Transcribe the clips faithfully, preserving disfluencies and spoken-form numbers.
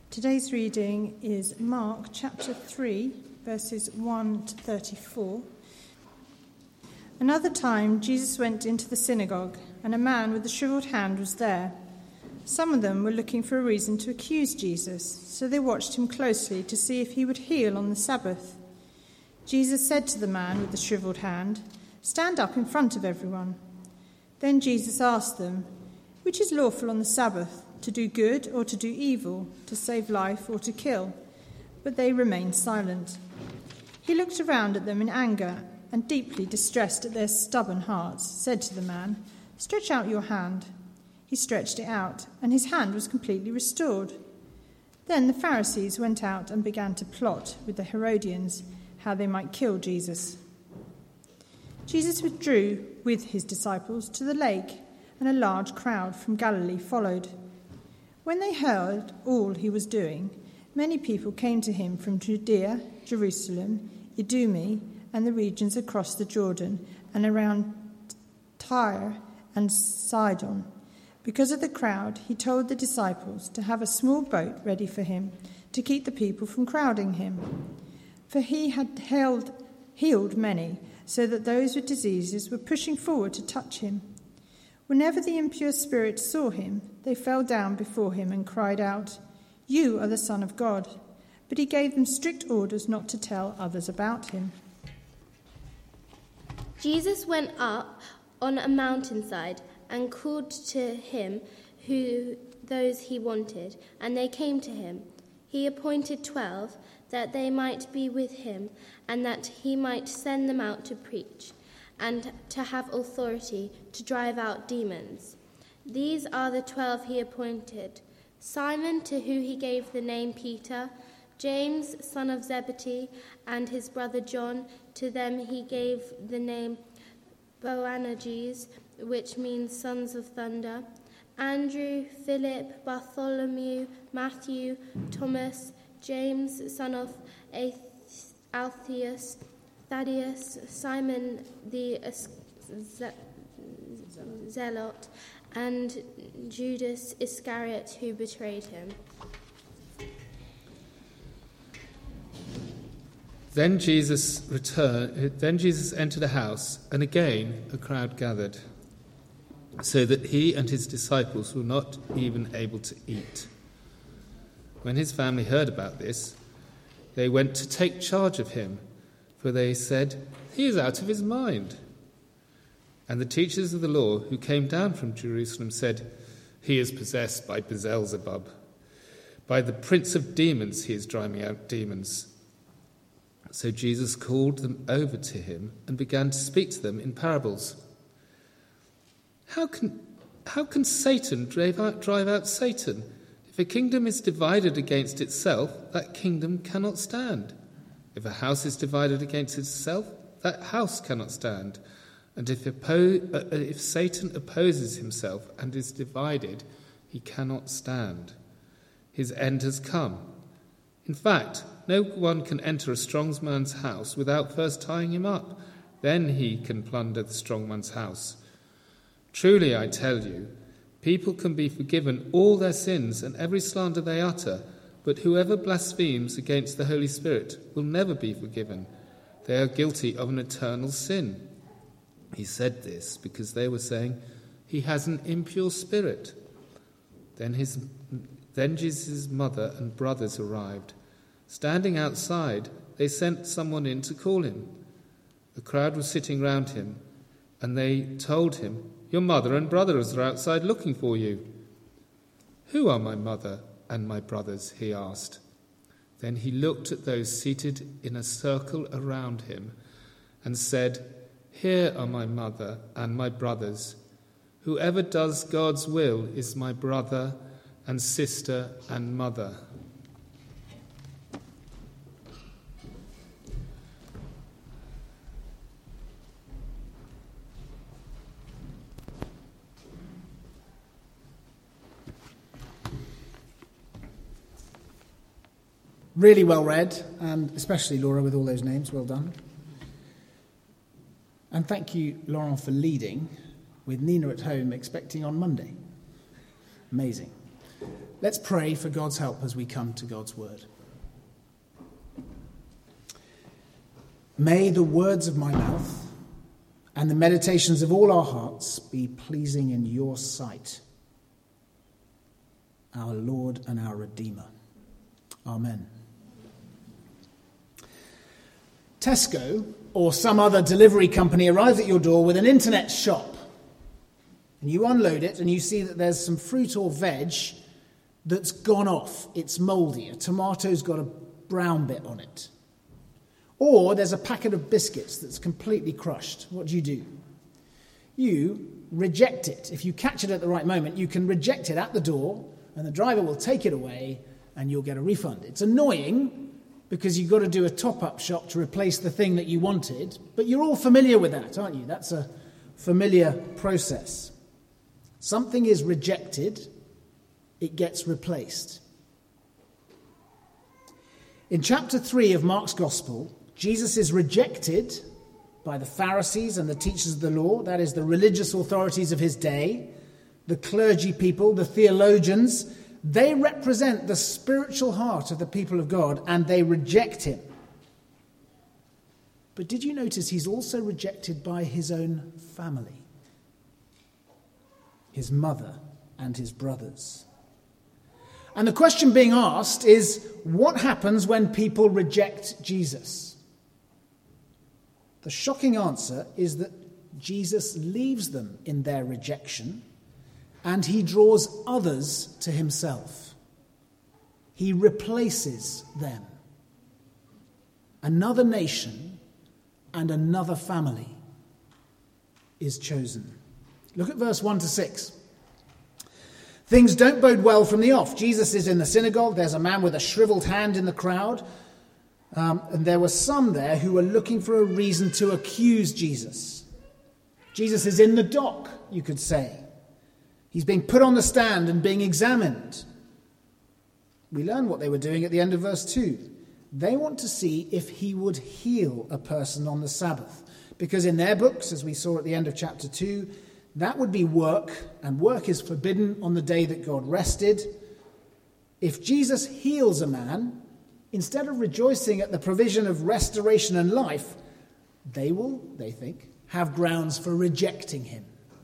Today's reading is Mark chapter three, verses one to thirty-four. Another time Jesus went into the synagogue, and a man with a shriveled hand was there. Some of them were looking for a reason to accuse Jesus, so they watched him closely to see if he would heal on the Sabbath. Jesus said to the man with the shriveled hand, "Stand up in front of everyone." Then Jesus asked them, "Which is lawful on the Sabbath, to do good or to do evil, to save life or to kill?" But they remained silent. He looked around at them in anger and, deeply distressed at their stubborn hearts, said to the man, "Stretch out your hand." He stretched it out, and his hand was completely restored. Then the Pharisees went out and began to plot with the Herodians how they might kill Jesus. Jesus withdrew with his disciples to the lake, and a large crowd from Galilee followed. When they heard all he was doing, many people came to him from Judea, Jerusalem, Idumea, and the regions across the Jordan, and around Tyre and Sidon. Because of the crowd, he told the disciples to have a small boat ready for him, to keep the people from crowding him. For he had held, healed many, so that those with diseases were pushing forward to touch him. Whenever the impure spirits saw him, they fell down before him and cried out, "You are the Son of God." But he gave them strict orders not to tell others about him. Jesus went up on a mountainside and called to him who those he wanted, and they came to him. He appointed twelve, that they might be with him, and that he might send them out to preach, and to have authority to drive out demons. These are the twelve he appointed: Simon, to whom he gave the name Peter, James, son of Zebedee, and his brother John. To them he gave the name Boanerges, which means sons of thunder, Andrew, Philip, Bartholomew, Matthew, Thomas, James, son of Alphaeus, Thaddeus, Simon the Zealot, and Judas Iscariot, who betrayed him. Then Jesus returned. Then Jesus entered a house, and again a crowd gathered, so that he and his disciples were not even able to eat. When his family heard about this, they went to take charge of him, for they said, "He is out of his mind." And the teachers of the law who came down from Jerusalem said, "He is possessed by Beelzebub. By the prince of demons he is driving out demons." So Jesus called them over to him and began to speak to them in parables. How can, how can Satan drive out, drive out Satan? If a kingdom is divided against itself, that kingdom cannot stand. If a house is divided against itself, that house cannot stand. And if, oppo- uh, if Satan opposes himself and is divided, he cannot stand. His end has come. In fact, no one can enter a strong man's house without first tying him up. Then he can plunder the strong man's house. Truly, I tell you, people can be forgiven all their sins and every slander they utter, but whoever blasphemes against the Holy Spirit will never be forgiven. They are guilty of an eternal sin. He said this because they were saying, "He has an impure spirit." Then his, then Jesus' mother and brothers arrived. Standing outside, they sent someone in to call him. The crowd was sitting round him, and they told him, "Your mother and brothers are outside looking for you." "Who are my mother and my brothers?" he asked. Then he looked at those seated in a circle around him and said, "Here are my mother and my brothers. Whoever does God's will is my brother and sister and mother." Really well read, and especially Laura with all those names. Well done. And thank you, Laurent, for leading, with Nina at home expecting on Monday. Amazing. Let's pray for God's help as we come to God's word. May the words of my mouth and the meditations of all our hearts be pleasing in your sight, our Lord and our Redeemer. Amen. Tesco or some other delivery company arrives at your door with an internet shop. And you unload it and you see that there's some fruit or veg that's gone off. It's mouldy. A tomato's got a brown bit on it. Or there's a packet of biscuits that's completely crushed. What do you do? You reject it. If you catch it at the right moment, you can reject it at the door and the driver will take it away and you'll get a refund. It's annoying because you've got to do a top-up shop to replace the thing that you wanted, but you're all familiar with that, aren't you? That's a familiar process. Something is rejected, it gets replaced. In chapter three of Mark's Gospel, Jesus is rejected by the Pharisees and the teachers of the law, that is, the religious authorities of his day, the clergy people, the theologians. They represent the spiritual heart of the people of God, and they reject him. But did you notice he's also rejected by his own family? His mother and his brothers. And the question being asked is, what happens when people reject Jesus? The shocking answer is that Jesus leaves them in their rejection, and he draws others to himself. He replaces them. Another nation and another family is chosen. Look at verse one to six. Things don't bode well from the off. Jesus is in the synagogue. There's a man with a shriveled hand in the crowd. Um, and there were some there who were looking for a reason to accuse Jesus. Jesus is in the dock, you could say. He's being put on the stand and being examined. We learn what they were doing at the end of verse two. They want to see if he would heal a person on the Sabbath. Because in their books, as we saw at the end of chapter two, that would be work, and work is forbidden on the day that God rested. If Jesus heals a man, instead of rejoicing at the provision of restoration and life, they will, they think, have grounds for rejecting him.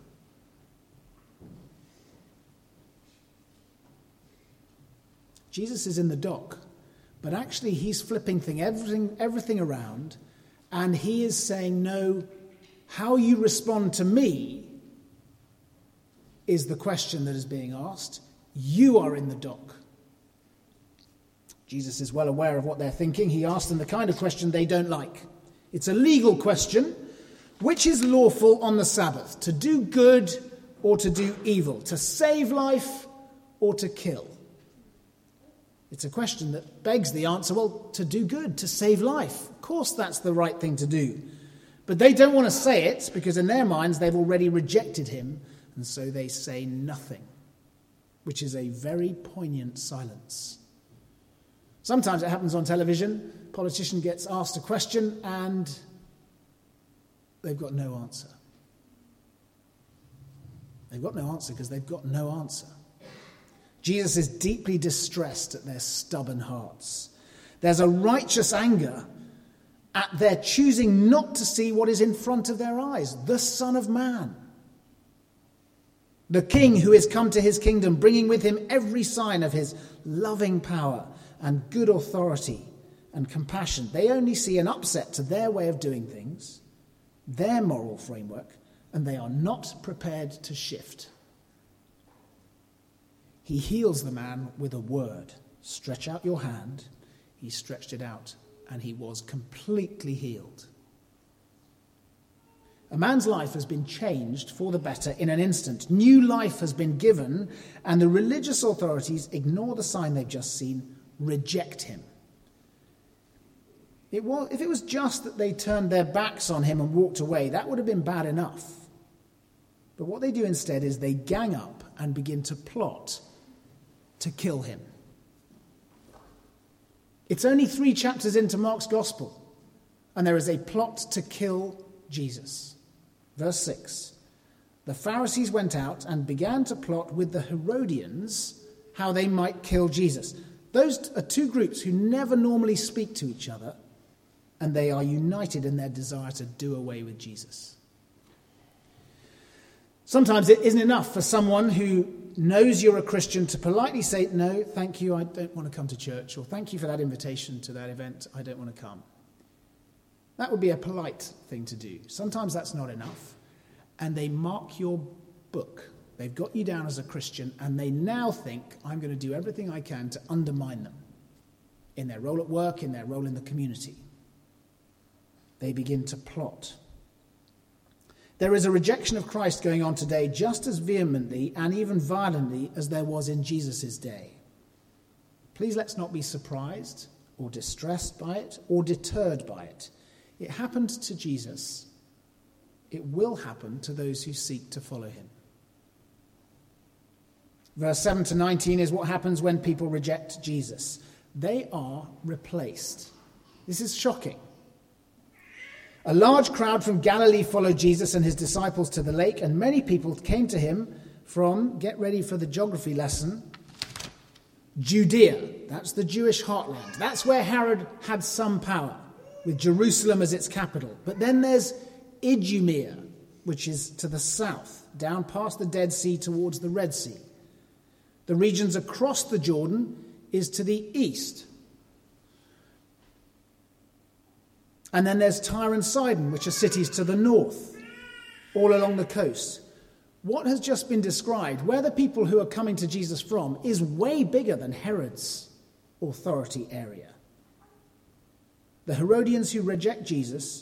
Jesus is in the dock, but actually he's flipping thing, everything, everything around, and he is saying, no, how you respond to me is the question that is being asked. You are in the dock. Jesus is well aware of what they're thinking. He asked them the kind of question they don't like. It's a legal question. Which is lawful on the Sabbath? To do good or to do evil? To save life or to kill? It's a question that begs the answer, well, to do good, to save life. Of course that's the right thing to do. But they don't want to say it because in their minds they've already rejected him, and so they say nothing, which is a very poignant silence. Sometimes it happens on television. A politician gets asked a question and they've got no answer. They've got no answer because they've got no answer. Jesus is deeply distressed at their stubborn hearts. There's a righteous anger at their choosing not to see what is in front of their eyes, the Son of Man. The King who is come to his kingdom, bringing with him every sign of his loving power and good authority and compassion. They only see an upset to their way of doing things, their moral framework, and they are not prepared to shift. He heals the man with a word. Stretch out your hand. He stretched it out, and he was completely healed. A man's life has been changed for the better in an instant. New life has been given, and the religious authorities ignore the sign they've just seen, reject him. It was, if it was just that they turned their backs on him and walked away, that would have been bad enough. But what they do instead is they gang up and begin to plot to kill him. It's only three chapters into Mark's Gospel, and there is a plot to kill Jesus. Verse six, the Pharisees went out and began to plot with the Herodians how they might kill Jesus. Those are two groups who never normally speak to each other, and they are united in their desire to do away with Jesus. Sometimes it isn't enough for someone who knows you're a Christian to politely say, no, thank you, I don't want to come to church, or thank you for that invitation to that event, I don't want to come. That would be a polite thing to do. Sometimes that's not enough. And they mark your book. They've got you down as a Christian, and they now think, I'm going to do everything I can to undermine them in their role at work, in their role in the community. They begin to plot. There is a rejection of Christ going on today just as vehemently and even violently as there was in Jesus' day. Please let's not be surprised or distressed by it or deterred by it. It happened to Jesus. It will happen to those who seek to follow him. Verse seven to nineteen is what happens when people reject Jesus. They are replaced. This is shocking. A large crowd from Galilee followed Jesus and his disciples to the lake, and many people came to him from, get ready for the geography lesson, Judea. That's the Jewish heartland. That's where Herod had some power, with Jerusalem as its capital. But then there's Idumea, which is to the south, down past the Dead Sea towards the Red Sea. The regions across the Jordan is to the east. And then there's Tyre and Sidon, which are cities to the north, all along the coast. What has just been described, where the people who are coming to Jesus from, is way bigger than Herod's authority area. The Herodians who reject Jesus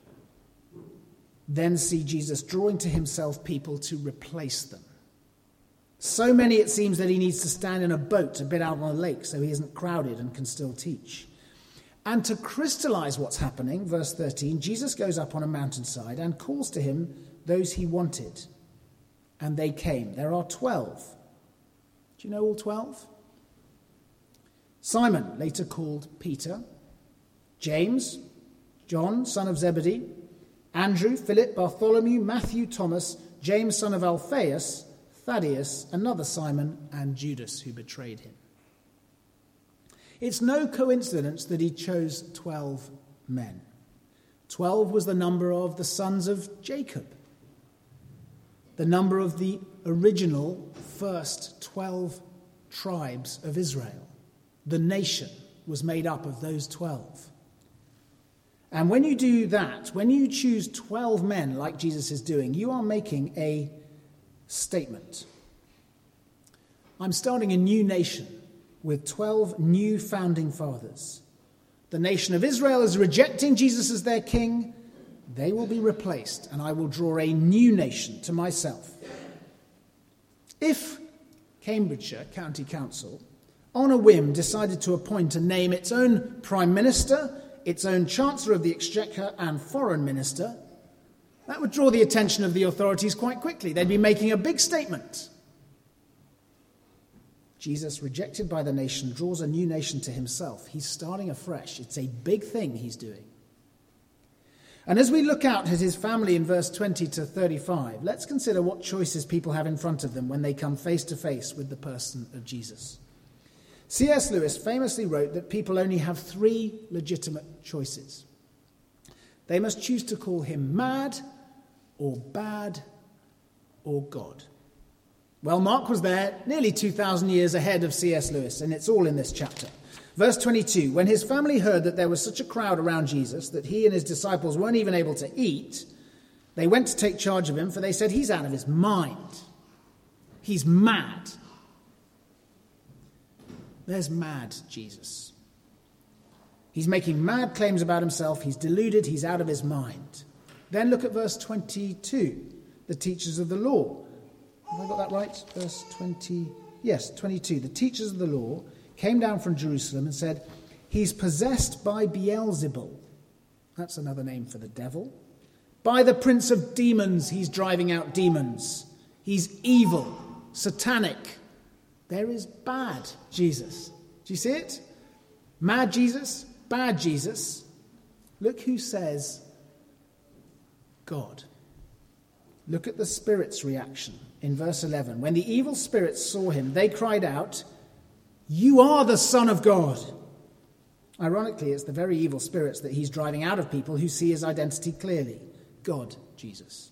then see Jesus drawing to himself people to replace them. So many, it seems, that he needs to stand in a boat a bit out on the lake so he isn't crowded and can still teach. And to crystallize what's happening, verse thirteen, Jesus goes up on a mountainside and calls to him those he wanted. And they came. There are twelve. Do you know all twelve? Simon, later called Peter, James, John, son of Zebedee, Andrew, Philip, Bartholomew, Matthew, Thomas, James, son of Alphaeus, Thaddeus, another Simon, and Judas, who betrayed him. It's no coincidence that he chose twelve men. Twelve was the number of the sons of Jacob, the number of the original first twelve tribes of Israel. The nation was made up of those twelve. And when you do that, when you choose twelve men like Jesus is doing, you are making a statement. I'm starting a new nation with twelve new founding fathers. The nation of Israel is rejecting Jesus as their king. They will be replaced, and I will draw a new nation to myself. If Cambridgeshire County Council, on a whim, decided to appoint and name its own Prime Minister, its own Chancellor of the Exchequer and Foreign Minister, that would draw the attention of the authorities quite quickly. They'd be making a big statement. Jesus, rejected by the nation, draws a new nation to himself. He's starting afresh. It's a big thing he's doing. And as we look out at his family in verse twenty to thirty-five, let's consider what choices people have in front of them when they come face to face with the person of Jesus. C S Lewis famously wrote that people only have three legitimate choices. They must choose to call him mad, or bad, or God. Well, Mark was there nearly two thousand years ahead of C S Lewis, and it's all in this chapter. Verse twenty-two, when his family heard that there was such a crowd around Jesus that he and his disciples weren't even able to eat, they went to take charge of him, for they said, he's out of his mind. He's mad. There's mad Jesus. He's making mad claims about himself. He's deluded. He's out of his mind. Then look at verse twenty-two, the teachers of the law. Have I got that right? Verse twenty. Yes, twenty-two. The teachers of the law came down from Jerusalem and said, he's possessed by Beelzebul. That's another name for the devil. By the prince of demons, he's driving out demons. He's evil, satanic. There is bad Jesus. Do you see it? Mad Jesus, bad Jesus. Look who says God. Look at the spirits' reaction in verse eleven. When the evil spirits saw him, they cried out, You are the Son of God. Ironically, it's the very evil spirits that he's driving out of people who see his identity clearly. God, Jesus.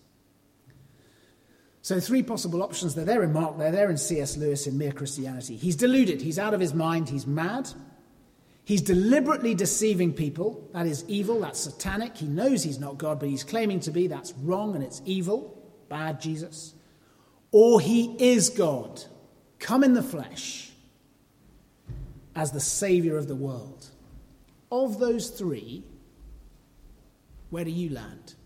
So three possible options. They're there in Mark, they're there in C S Lewis in Mere Christianity. He's deluded, he's out of his mind, he's mad. He's deliberately deceiving people. That is evil, that's satanic. He knows he's not God, but he's claiming to be. That's wrong and it's evil. Bad Jesus. Or he is God, come in the flesh as the Saviour of the world. Of those three, where do you land?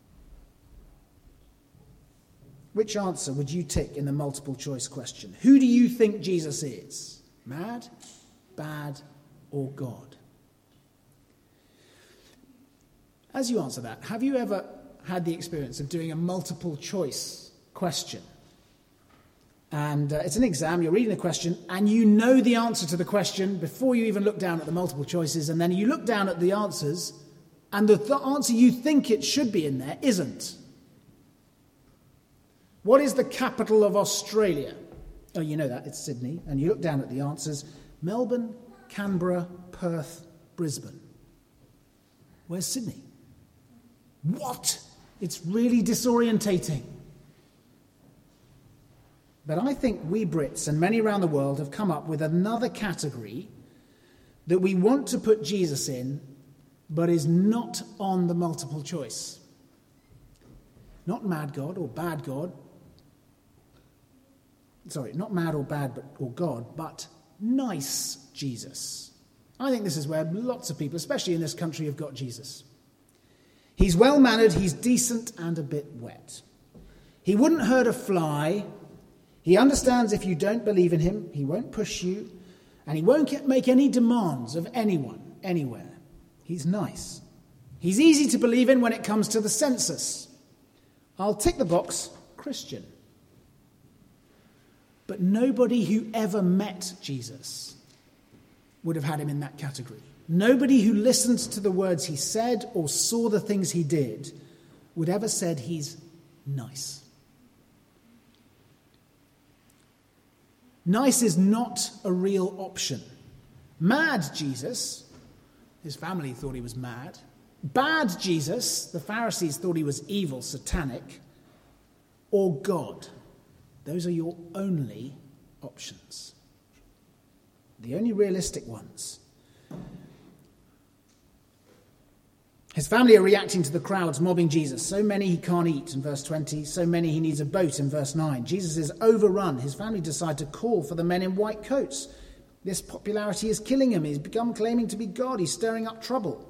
Which answer would you tick in the multiple choice question? Who do you think Jesus is? Mad, bad, or God? As you answer that, have you ever had the experience of doing a multiple choice question? And uh, it's an exam, you're reading the question, and you know the answer to the question before you even look down at the multiple choices, and then you look down at the answers, and the th- answer you think it should be in there isn't. What is the capital of Australia? Oh, you know that, it's Sydney. And you look down at the answers, Melbourne, Canberra, Perth, Brisbane. Where's Sydney? What? It's really disorientating. But I think we Brits and many around the world have come up with another category that we want to put Jesus in, but is not on the multiple choice. Not mad God or bad God. Sorry, not mad or bad but, or God, but nice Jesus. I think this is where lots of people, especially in this country, have got Jesus. He's well-mannered, he's decent and a bit wet. He wouldn't hurt a fly. He understands if you don't believe in him, he won't push you, and he won't get, make any demands of anyone, anywhere. He's nice. He's easy to believe in when it comes to the census. I'll tick the box, Christian. But nobody who ever met Jesus would have had him in that category. Nobody who listened to the words he said or saw the things he did would ever said he's nice. Nice is not a real option. Mad Jesus, his family thought he was mad. Bad Jesus, the Pharisees thought he was evil, satanic. Or God. Those are your only options. The only realistic ones. His family are reacting to the crowds mobbing Jesus. So many he can't eat in verse twenty. So many he needs a boat in verse nine. Jesus is overrun. His family decide to call for the men in white coats. This popularity is killing him. He's become claiming to be God. He's stirring up trouble.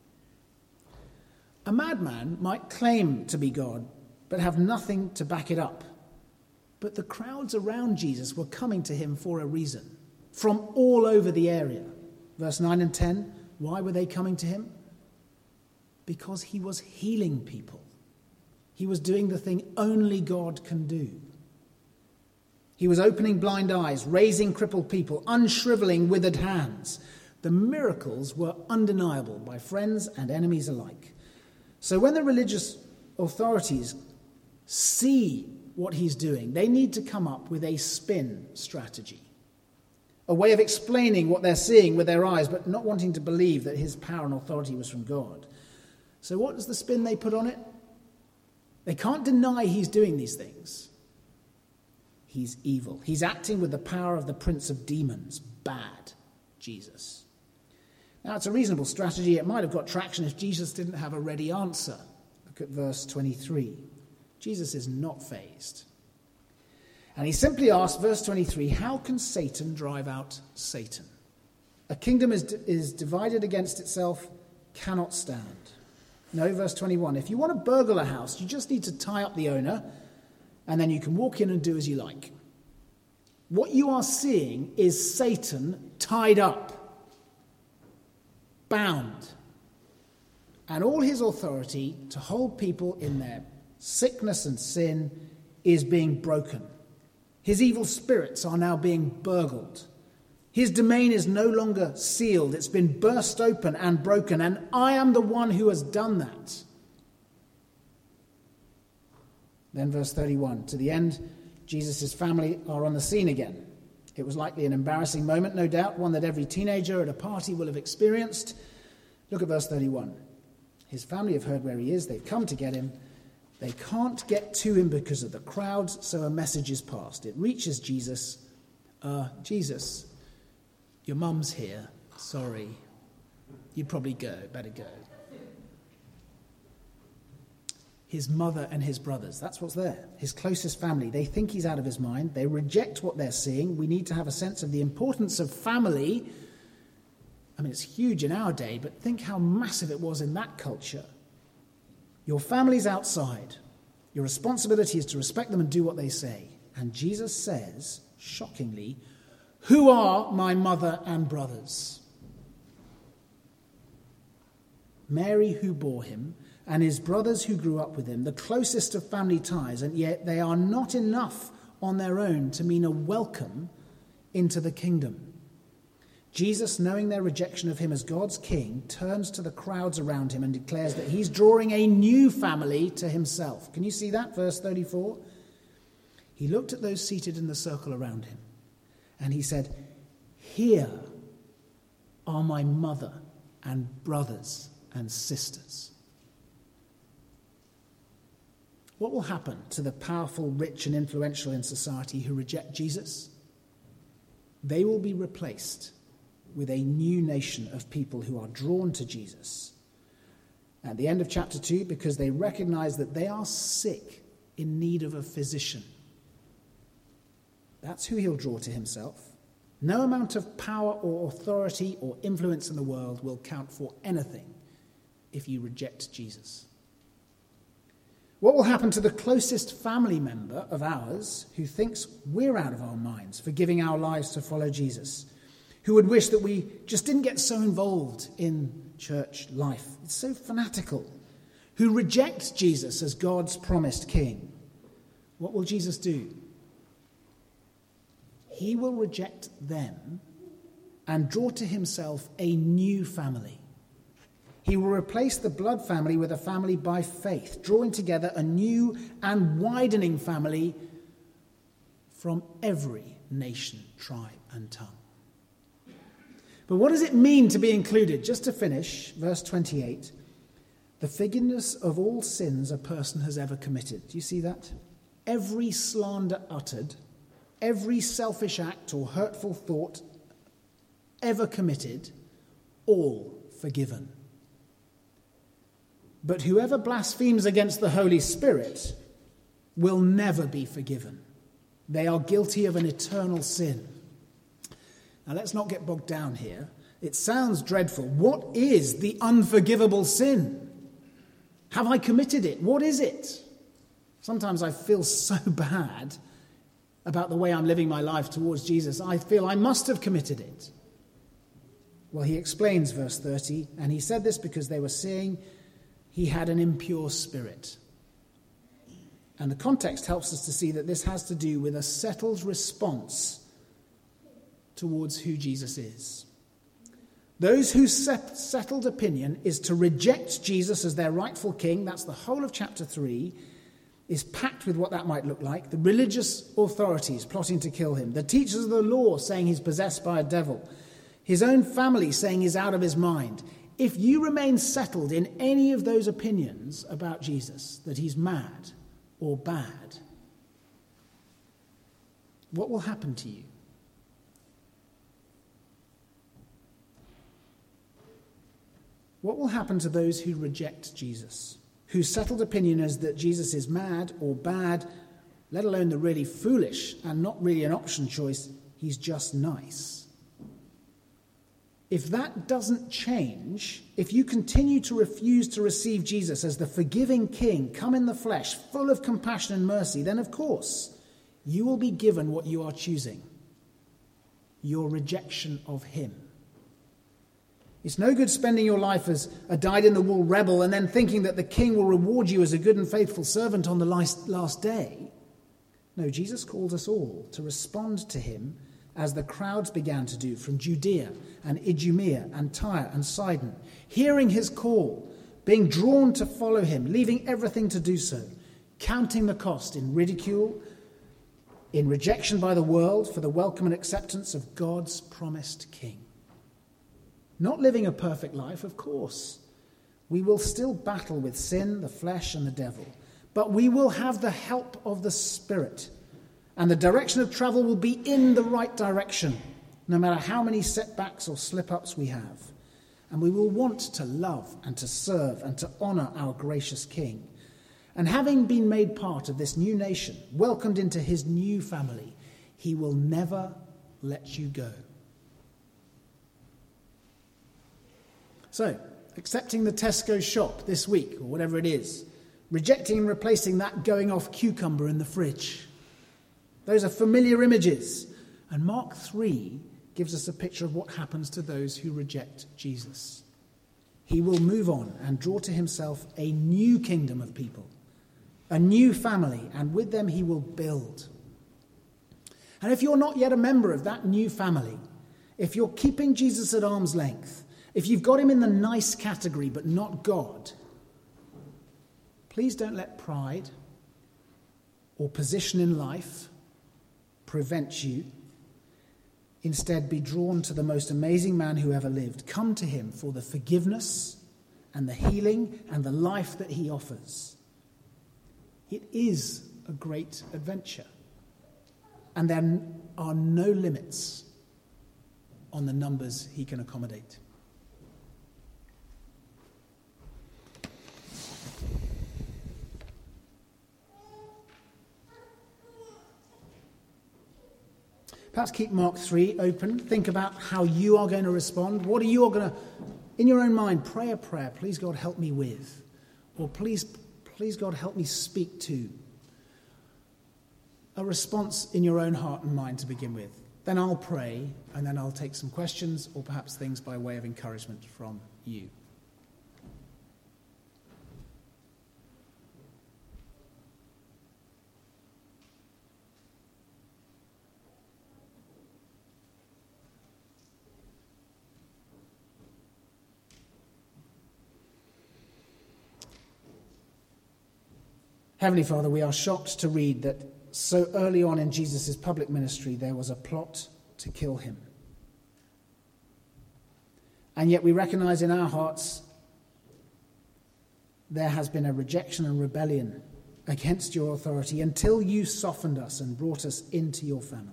A madman might claim to be God, but have nothing to back it up. But the crowds around Jesus were coming to him for a reason. From all over the area. Verse nine and ten. Why were they coming to him? Because he was healing people. He was doing the thing only God can do. He was opening blind eyes, raising crippled people, unshriveling withered hands. The miracles were undeniable by friends and enemies alike. So when the religious authorities see what he's doing, they need to come up with a spin strategy. A way of explaining what they're seeing with their eyes, but not wanting to believe that his power and authority was from God. So what is the spin they put on it? They can't deny he's doing these things. He's evil. He's acting with the power of the prince of demons. Bad Jesus. Now, it's a reasonable strategy. It might have got traction if Jesus didn't have a ready answer. Look at verse twenty-three. Jesus is not fazed. And he simply asks, verse twenty-three, how can Satan drive out Satan? A kingdom is, is divided against itself, cannot stand. No, verse twenty-one, if you want to burgle a house, you just need to tie up the owner, and then you can walk in and do as you like. What you are seeing is Satan tied up, bound, and all his authority to hold people in their sickness and sin is being broken. His evil spirits are now being burgled. His domain is no longer sealed. It's been burst open and broken, and I am the one who has done that. Then verse thirty-one, to the end, Jesus' family are on the scene again. It was likely an embarrassing moment, no doubt, one that every teenager at a party will have experienced. Look at verse thirty-one. His family have heard where he is. They've come to get him. They can't get to him because of the crowds, so a message is passed. It reaches Jesus. Uh, Jesus, your mum's here. Sorry. You'd probably go. Better go. His mother and his brothers. That's what's there. His closest family. They think he's out of his mind. They reject what they're seeing. We need to have a sense of the importance of family. I mean, it's huge in our day, but think how massive it was in that culture. Your family's outside. Your responsibility is to respect them and do what they say. And Jesus says, shockingly, who are my mother and brothers? Mary, who bore him, and his brothers who grew up with him, the closest of family ties, and yet they are not enough on their own to mean a welcome into the kingdom. Jesus, knowing their rejection of him as God's king, turns to the crowds around him and declares that he's drawing a new family to himself. Can you see that? Verse thirty-four. He looked at those seated in the circle around him, and he said, here are my mother and brothers and sisters. What will happen to the powerful, rich, and influential in society who reject Jesus? They will be replaced with a new nation of people who are drawn to Jesus. At the end of chapter two, because they recognize that they are sick, in need of a physician. That's who he'll draw to himself. No amount of power or authority or influence in the world will count for anything if you reject Jesus. What will happen to the closest family member of ours who thinks we're out of our minds for giving our lives to follow Jesus? Who would wish that we just didn't get so involved in church life? It's so fanatical. Who reject Jesus as God's promised king? What will Jesus do? He will reject them and draw to himself a new family. He will replace the blood family with a family by faith, drawing together a new and widening family from every nation, tribe, and tongue. But what does it mean to be included? Just to finish, verse twenty-eight, the forgiveness of all sins a person has ever committed. Do you see that? Every slander uttered, every selfish act or hurtful thought ever committed, all forgiven. But whoever blasphemes against the Holy Spirit will never be forgiven. They are guilty of an eternal sin. Now let's not get bogged down here. It sounds dreadful. What is the unforgivable sin? Have I committed it? What is it? Sometimes I feel so bad about the way I'm living my life towards Jesus. I feel I must have committed it. Well, he explains verse thirty, and he said this because they were seeing he had an impure spirit. And the context helps us to see that this has to do with a settled response towards who Jesus is. Those whose settled opinion is to reject Jesus as their rightful king, that's the whole of chapter three, is packed with what that might look like. The religious authorities plotting to kill him, the teachers of the law saying he's possessed by a devil, his own family saying he's out of his mind. If you remain settled in any of those opinions about Jesus, that he's mad or bad, what will happen to you? What will happen to those who reject Jesus, whose settled opinion is that Jesus is mad or bad, let alone the really foolish and not really an option choice, he's just nice? If that doesn't change, if you continue to refuse to receive Jesus as the forgiving king, come in the flesh, full of compassion and mercy, then of course you will be given what you are choosing, your rejection of him. It's no good spending your life as a dyed-in-the-wool rebel and then thinking that the king will reward you as a good and faithful servant on the last, last day. No, Jesus called us all to respond to him as the crowds began to do from Judea and Idumea and Tyre and Sidon, hearing his call, being drawn to follow him, leaving everything to do so, counting the cost in ridicule, in rejection by the world for the welcome and acceptance of God's promised King. Not living a perfect life, of course. We will still battle with sin, the flesh, and the devil. But we will have the help of the Spirit. And the direction of travel will be in the right direction, no matter how many setbacks or slip-ups we have. And we will want to love and to serve and to honour our gracious King. And having been made part of this new nation, welcomed into his new family, he will never let you go. So, accepting the Tesco shop this week, or whatever it is, rejecting and replacing that going off cucumber in the fridge. Those are familiar images. And Mark three gives us a picture of what happens to those who reject Jesus. He will move on and draw to himself a new kingdom of people, a new family, and with them he will build. And if you're not yet a member of that new family, if you're keeping Jesus at arm's length, if you've got him in the nice category but not God, please don't let pride or position in life prevent you. Instead, be drawn to the most amazing man who ever lived. Come to him for the forgiveness and the healing and the life that he offers. It is a great adventure. And there are no limits on the numbers he can accommodate. Perhaps keep Mark three open. Think about how you are going to respond. What are you all going to, in your own mind, pray a prayer, please God help me with. Or please, please God help me speak to. A response in your own heart and mind to begin with. Then I'll pray, and then I'll take some questions or perhaps things by way of encouragement from you. Heavenly Father, we are shocked to read that so early on in Jesus' public ministry there was a plot to kill him. And yet we recognize in our hearts there has been a rejection and rebellion against your authority until you softened us and brought us into your family.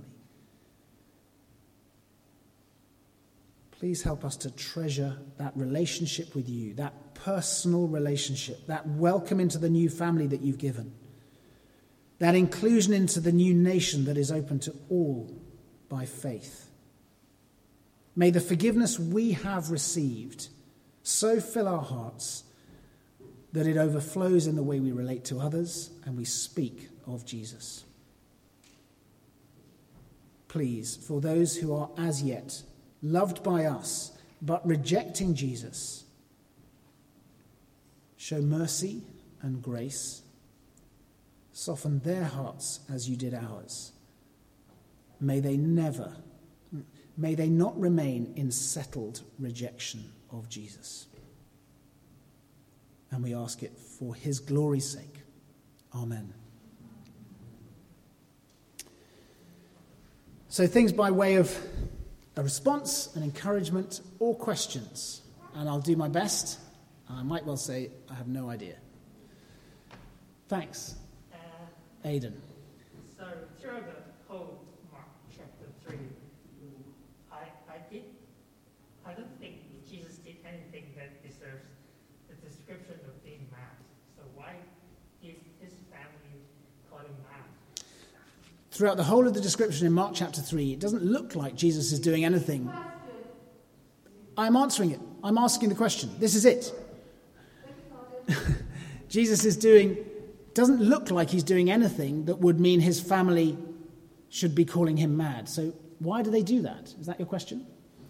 Please help us to treasure that relationship with you, that personal relationship, that welcome into the new family that you've given, that inclusion into the new nation that is open to all by faith. May the forgiveness we have received so fill our hearts that it overflows in the way we relate to others and we speak of Jesus. Please, for those who are as yet loved by us, but rejecting Jesus, show mercy and grace. Soften their hearts as you did ours. May they never, may they not remain in settled rejection of Jesus. And we ask it for his glory's sake. Amen. So things by way of a response, an encouragement, or questions. And I'll do my best. I might well say I have no idea. Thanks. Uh, Aidan. So throughout the whole Mark chapter three, I, I did, I don't think Jesus did anything that deserves the description of being mad. So why did his family call him mad? Throughout the whole of the description in Mark chapter three, it doesn't look like Jesus is doing anything. I'm answering it. I'm asking the question. This is it. Jesus is doing, doesn't look like he's doing anything that would mean his family should be calling him mad. So why do they do that? Is that your question?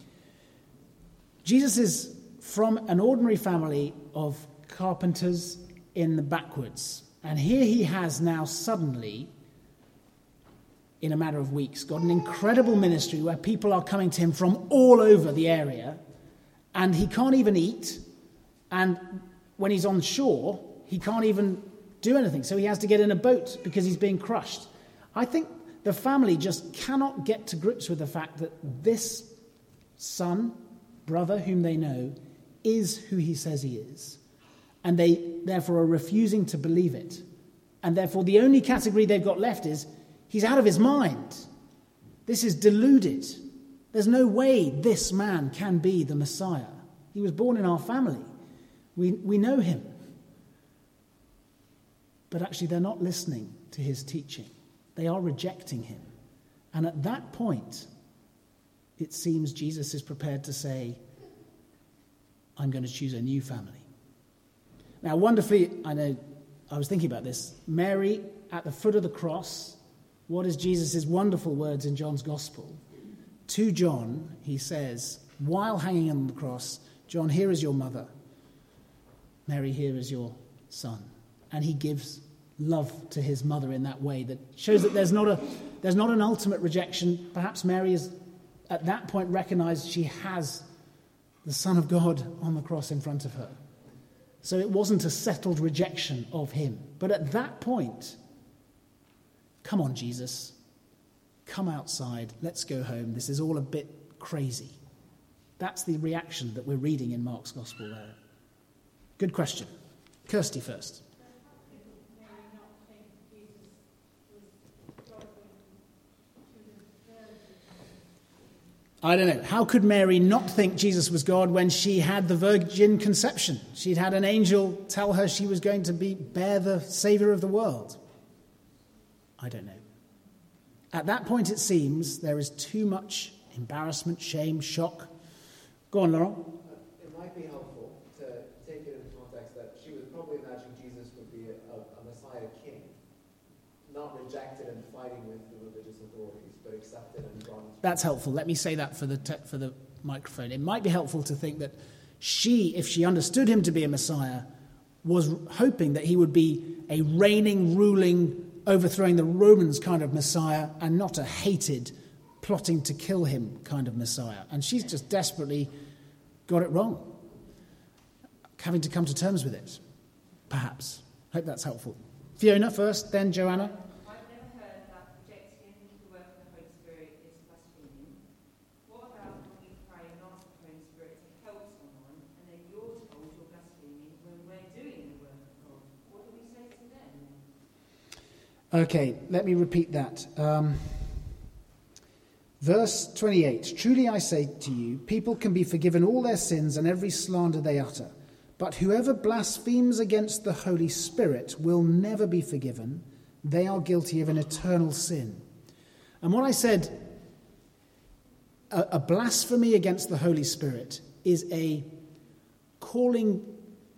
Jesus is from an ordinary family of carpenters in the backwoods. And here he has now suddenly, in a matter of weeks, got an incredible ministry where people are coming to him from all over the area, and he can't even eat, and when he's on shore, he can't even do anything, so he has to get in a boat because he's being crushed. I think The family just cannot get to grips with the fact that this son, brother whom they know, is who he says he is. And they therefore are refusing to believe it. And therefore the only category they've got left is, he's out of his mind. This is deluded. There's no way this man can be the Messiah. He was born in our family. We, we know him. But actually they're not listening to his teaching. They are rejecting him. And at that point, it seems Jesus is prepared to say, I'm going to choose a new family. Now, wonderfully, I know, I was thinking about this. Mary at the foot of the cross, what is Jesus' wonderful words in John's Gospel? To John, he says, while hanging on the cross, John, here is your mother. Mary, here is your son. And he gives love to his mother in that way that shows that there's not a there's not an ultimate rejection. Perhaps Mary is at that point recognized she has the Son of God on the cross in front of her. So it wasn't a settled rejection of him. But at that point, come on, Jesus, come outside, let's go home. This is all a bit crazy. That's the reaction that we're reading in Mark's Gospel there. Good question. Kirsty first. I don't know. How could Mary not think Jesus was God when she had the virgin conception? She'd had an angel tell her she was going to be bear the Saviour of the world. I don't know. At that point, it seems, there is too much embarrassment, shame, shock. Go on, Laurent. It might be helpful to take it in context that she was probably imagining Jesus would be a, a Messiah king, not rejected and fighting with the religious authorities, but accepted and gone. That's helpful. Let me say that for the te- for the microphone. It might be helpful to think that she, if she understood him to be a Messiah, was hoping that he would be a reigning, ruling, overthrowing the Romans kind of Messiah and not a hated, plotting to kill him kind of Messiah. And she's just desperately got it wrong. Having to come to terms with it, perhaps. Hope that's helpful. Fiona first, then Joanna. I've never heard that rejecting the work of the Holy Spirit is blaspheming. What about when we pray and ask the Holy Spirit to help someone and then you're told you're blaspheming when we're doing the work of God? What do we say to them? Okay, let me repeat that. Um, verse twenty-eight. Truly I say to you, people can be forgiven all their sins and every slander they utter. But whoever blasphemes against the Holy Spirit will never be forgiven. They are guilty of an eternal sin. And what I said, a, a blasphemy against the Holy Spirit is a calling,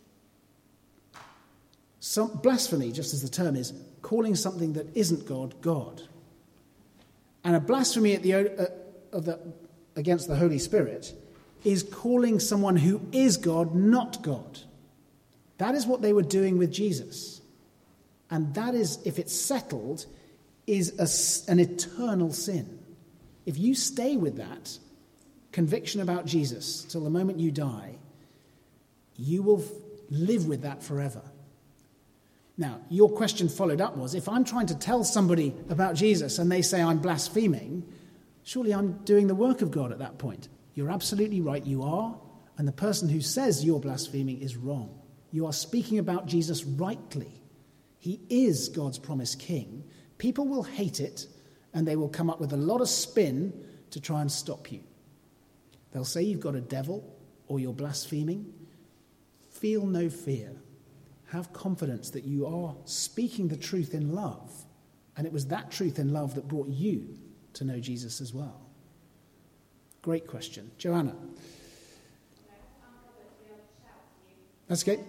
some blasphemy, just as the term is, calling something that isn't God, God. And a blasphemy at the, uh, of the, against the Holy Spirit is calling someone who is God not God. That is what they were doing with Jesus. And that is, if it's settled, is a, an eternal sin. If you stay with that conviction about Jesus till the moment you die, you will live with that forever. Now, your question followed up was, if I'm trying to tell somebody about Jesus and they say I'm blaspheming, surely I'm doing the work of God at that point. You're absolutely right, you are. And the person who says you're blaspheming is wrong. You are speaking about Jesus rightly. He is God's promised king. People will hate it, and they will come up with a lot of spin to try and stop you. They'll say you've got a devil or you're blaspheming. Feel no fear. Have confidence that you are speaking the truth in love. And it was that truth in love that brought you to know Jesus as well. Great question. Joanna. That's okay.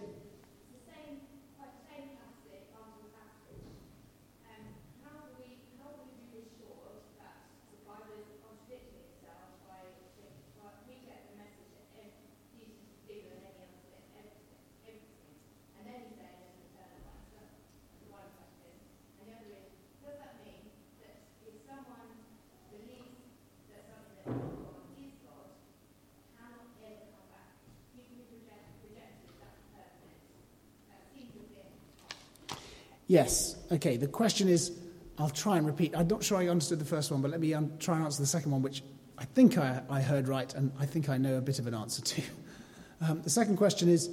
Yes. Okay. The question is, I'll try and repeat. I'm not sure I understood the first one, but let me um, try and answer the second one, which I think I, I heard right, and I think I know a bit of an answer to. Um, the second question is,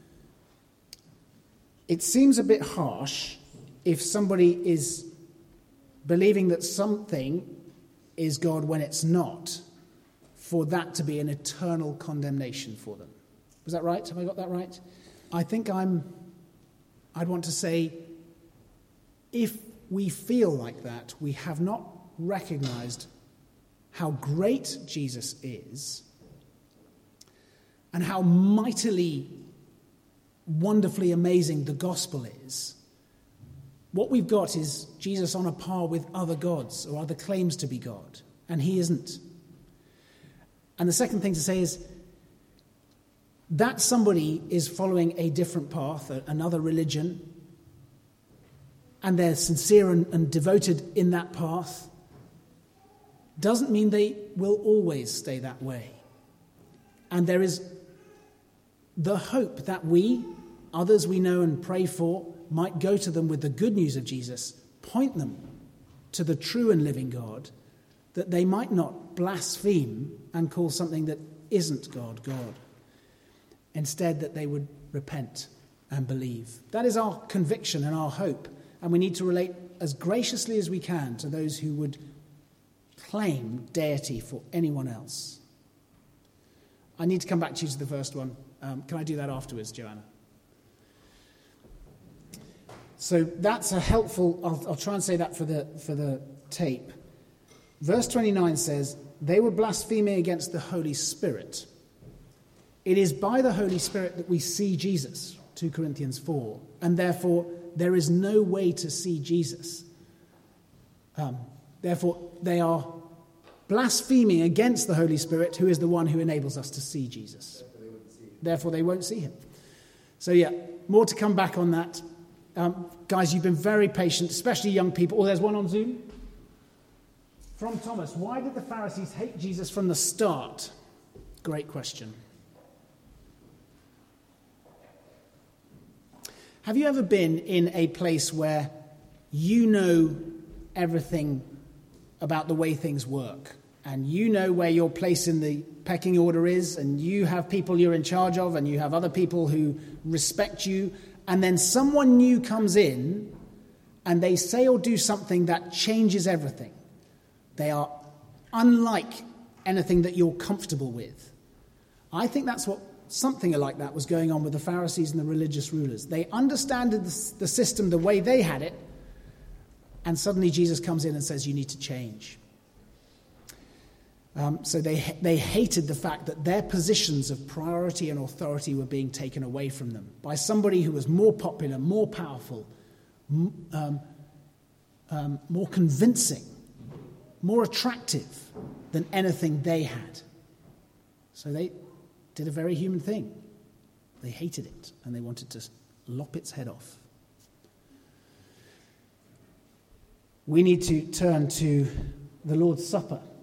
it seems a bit harsh if somebody is believing that something is God when it's not, for that to be an eternal condemnation for them. Was that right? Have I got that right? I think I'm, I'd want to say, if we feel like that, we have not recognized how great Jesus is and how mightily, wonderfully amazing the gospel is. What we've got is Jesus on a par with other gods or other claims to be God, and he isn't. And the second thing to say is that somebody is following a different path, another religion, and they're sincere and, and devoted in that path, doesn't mean they will always stay that way. And there is the hope that we, others we know and pray for, might go to them with the good news of Jesus, point them to the true and living God, that they might not blaspheme and call something that isn't God, God. Instead, that they would repent and believe. That is our conviction and our hope. And we need to relate as graciously as we can to those who would claim deity for anyone else. I need to come back to you to the first one. Um, can I do that afterwards, Joanna? So that's a helpful, I'll, I'll try and say that for the, for the tape. Verse twenty-nine says, they were blaspheming against the Holy Spirit. It is by the Holy Spirit that we see Jesus, two Corinthians four, and therefore there is no way to see Jesus. Um, therefore, they are blaspheming against the Holy Spirit, who is the one who enables us to see Jesus. Therefore they wouldn't see him. Therefore, they won't see him. So yeah, more to come back on that. Um, guys, you've been very patient, especially young people. Oh, there's one on Zoom. From Thomas, why did the Pharisees hate Jesus from the start? Great question. Have you ever been in a place where you know everything about the way things work, and you know where your place in the pecking order is, and you have people you're in charge of, and you have other people who respect you, and then someone new comes in and they say or do something that changes everything? They are unlike anything that you're comfortable with. I think that's what something like that was going on with the Pharisees and the religious rulers. They understood the, the system the way they had it, and suddenly Jesus comes in and says, you need to change. Um, so they they hated the fact that their positions of priority and authority were being taken away from them by somebody who was more popular, more powerful, um, um, more convincing, more attractive than anything they had. So they did a very human thing. They hated it, and they wanted to lop its head off. We need to turn to the Lord's Supper